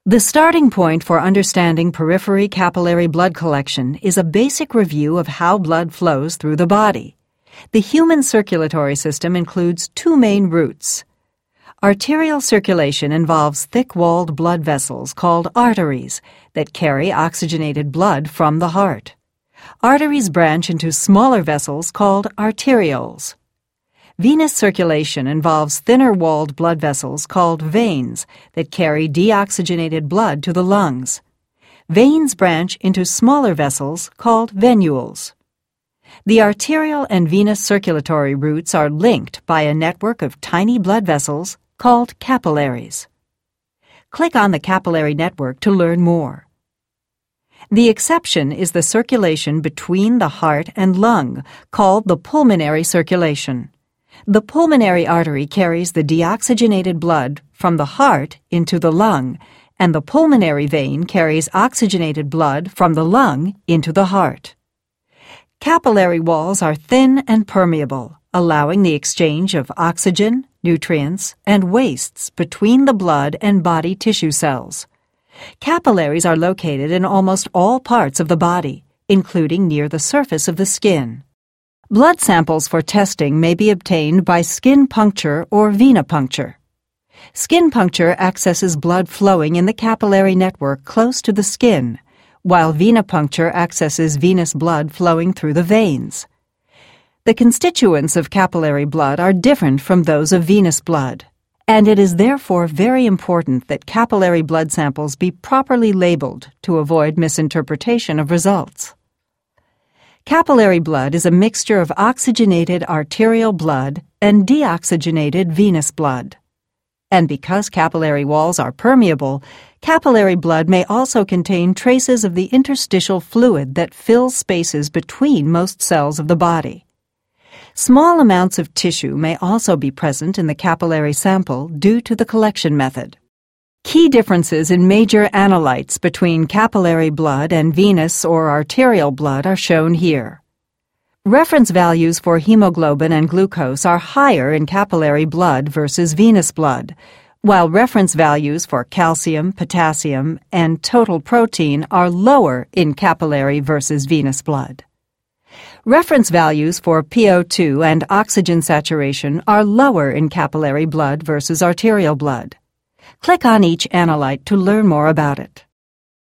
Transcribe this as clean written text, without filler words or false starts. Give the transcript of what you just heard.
The starting point for understanding periphery capillary blood collection is a basic review of how blood flows through the body. The human circulatory system includes two main routes. Arterial circulation involves thick-walled blood vessels called arteries that carry oxygenated blood from the heart. Arteries branch into smaller vessels called arterioles. Venous circulation involves thinner-walled blood vessels called veins that carry deoxygenated blood to the lungs. Veins branch into smaller vessels called venules. The arterial and venous circulatory routes are linked by a network of tiny blood vessels called capillaries. Click on the capillary network to learn more. The exception is the circulation between the heart and lung, called the pulmonary circulation. The pulmonary artery carries the deoxygenated blood from the heart into the lung, and the pulmonary vein carries oxygenated blood from the lung into the heart. Capillary walls are thin and permeable, allowing the exchange of oxygen, nutrients, and wastes between the blood and body tissue cells. Capillaries are located in almost all parts of the body, including near the surface of the skin. Blood samples for testing may be obtained by skin puncture or venipuncture. Skin puncture accesses blood flowing in the capillary network close to the skin, while venipuncture accesses venous blood flowing through the veins. The constituents of capillary blood are different from those of venous blood, and it is therefore very important that capillary blood samples be properly labeled to avoid misinterpretation of results. Capillary blood is a mixture of oxygenated arterial blood and deoxygenated venous blood. And because capillary walls are permeable, capillary blood may also contain traces of the interstitial fluid that fills spaces between most cells of the body. Small amounts of tissue may also be present in the capillary sample due to the collection method. Key differences in major analytes between capillary blood and venous or arterial blood are shown here. Reference values for hemoglobin and glucose are higher in capillary blood versus venous blood, while reference values for calcium, potassium, and total protein are lower in capillary versus venous blood. Reference values for PO2 and oxygen saturation are lower in capillary blood versus arterial blood. Click on each analyte to learn more about it.